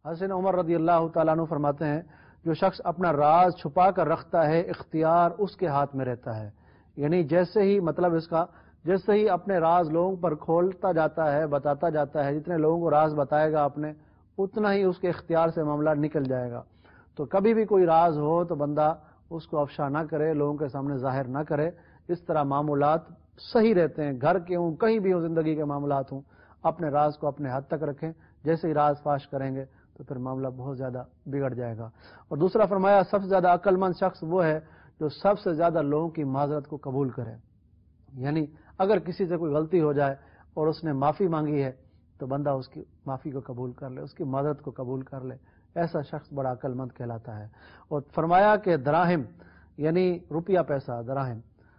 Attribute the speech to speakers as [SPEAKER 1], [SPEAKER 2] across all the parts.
[SPEAKER 1] حضرت عمر رضی اللہ تعالیٰ عنہ فرماتے ہیں جو شخص اپنا راز چھپا کر رکھتا ہے اختیار اس کے ہاتھ میں رہتا ہے. یعنی جیسے ہی مطلب اس کا جیسے ہی اپنے راز لوگوں پر کھولتا جاتا ہے بتاتا جاتا ہے، جتنے لوگوں کو راز بتائے گا اپنے اتنا ہی اس کے اختیار سے معاملہ نکل جائے گا. تو کبھی بھی کوئی راز ہو تو بندہ اس کو افشا نہ کرے، لوگوں کے سامنے ظاہر نہ کرے. اس طرح معاملات صحیح رہتے ہیں، گھر کے ہوں کہیں بھی ہوں زندگی کے معاملات ہوں، اپنے راز کو اپنے حد تک رکھیں. جیسے ہی راز فاش کریں گے تو پھر معاملہ بہت زیادہ بگڑ جائے گا. اور دوسرا فرمایا سب سے زیادہ عقل مند شخص وہ ہے جو سب سے زیادہ لوگوں کی معذرت کو قبول کرے. یعنی اگر کسی سے کوئی غلطی ہو جائے اور اس نے معافی مانگی ہے تو بندہ اس کی معافی کو قبول کر لے، اس کی معذرت کو قبول کر لے. ایسا شخص بڑا عقل مند کہلاتا ہے. اور فرمایا کہ دراہم یعنی روپیہ پیسہ دراہم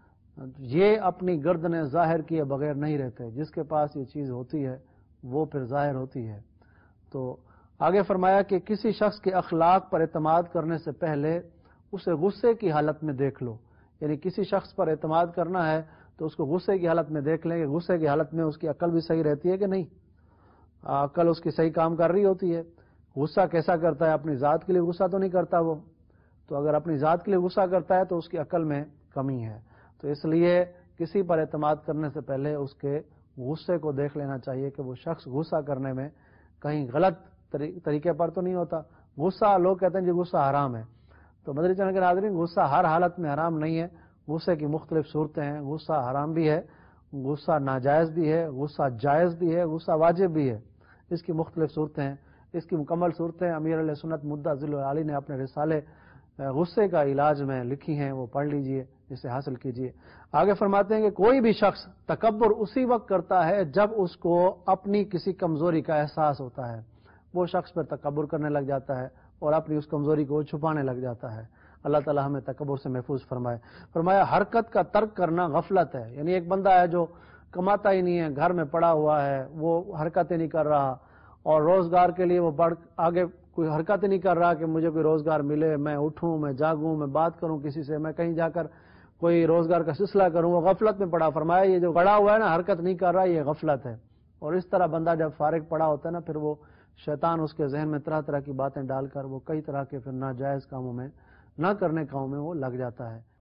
[SPEAKER 1] یہ اپنی گردنیں ظاہر کیے بغیر نہیں رہتے. جس کے پاس یہ چیز ہوتی ہے وہ پھر ظاہر ہوتی ہے. تو آگے فرمایا کہ کسی شخص کے اخلاق پر اعتماد کرنے سے پہلے اسے غصے کی حالت میں دیکھ لو. یعنی کسی شخص پر اعتماد کرنا ہے تو اس کو غصے کی حالت میں دیکھ لیں کہ غصے کی حالت میں اس کی عقل بھی صحیح رہتی ہے کہ نہیں، عقل اس کی صحیح کام کر رہی ہوتی ہے. غصہ کیسا کرتا ہے؟ اپنی ذات کے لیے غصہ تو نہیں کرتا وہ. تو اگر اپنی ذات کے لیے غصہ کرتا ہے تو اس کی عقل میں کمی ہے. تو اس لیے کسی پر اعتماد کرنے سے پہلے اس کے غصے کو دیکھ لینا چاہیے کہ وہ شخص غصہ کرنے میں کہیں غلط طریقے پر تو نہیں ہوتا. غصہ لوگ کہتے ہیں کہ غصہ حرام ہے. تو مدنی چینل کے ناظرین غصہ ہر حالت میں حرام نہیں ہے. غصے کی مختلف صورتیں ہیں. غصہ حرام بھی ہے، غصہ ناجائز بھی ہے، غصہ جائز بھی ہے، غصہ واجب بھی ہے. اس کی مختلف صورتیں ہیں. اس کی مکمل صورتیں امیر علیہ سنت مدہ ذل العالی نے اپنے رسالے غصے کا علاج میں لکھی ہیں، وہ پڑھ لیجئے، اسے حاصل کیجئے. آگے فرماتے ہیں کہ کوئی بھی شخص تکبر اسی وقت کرتا ہے جب اس کو اپنی کسی کمزوری کا احساس ہوتا ہے. وہ شخص پر تکبر کرنے لگ جاتا ہے اور اپنی اس کمزوری کو چھپانے لگ جاتا ہے. اللہ تعالی ہمیں تکبر سے محفوظ فرمائے. فرمایا حرکت کا ترک کرنا غفلت ہے. یعنی ایک بندہ ہے جو کماتا ہی نہیں ہے، گھر میں پڑا ہوا ہے، وہ حرکتیں نہیں کر رہا اور روزگار کے لیے وہ آگے کوئی حرکت نہیں کر رہا کہ مجھے کوئی روزگار ملے، میں اٹھوں، میں جاگوں، میں بات کروں کسی سے، میں کہیں جا کر کوئی روزگار کا سلسلہ کروں. وہ غفلت میں پڑا. فرمایا یہ جو پڑا ہوا ہے نا، حرکت نہیں کر رہا، یہ غفلت ہے. اور اس طرح بندہ جب فارغ پڑا ہوتا ہے نا، پھر وہ شیطان اس کے ذہن میں طرح طرح کی باتیں ڈال کر وہ کئی طرح کے پھر ناجائز کاموں میں، نہ کرنے کاموں میں وہ لگ جاتا ہے.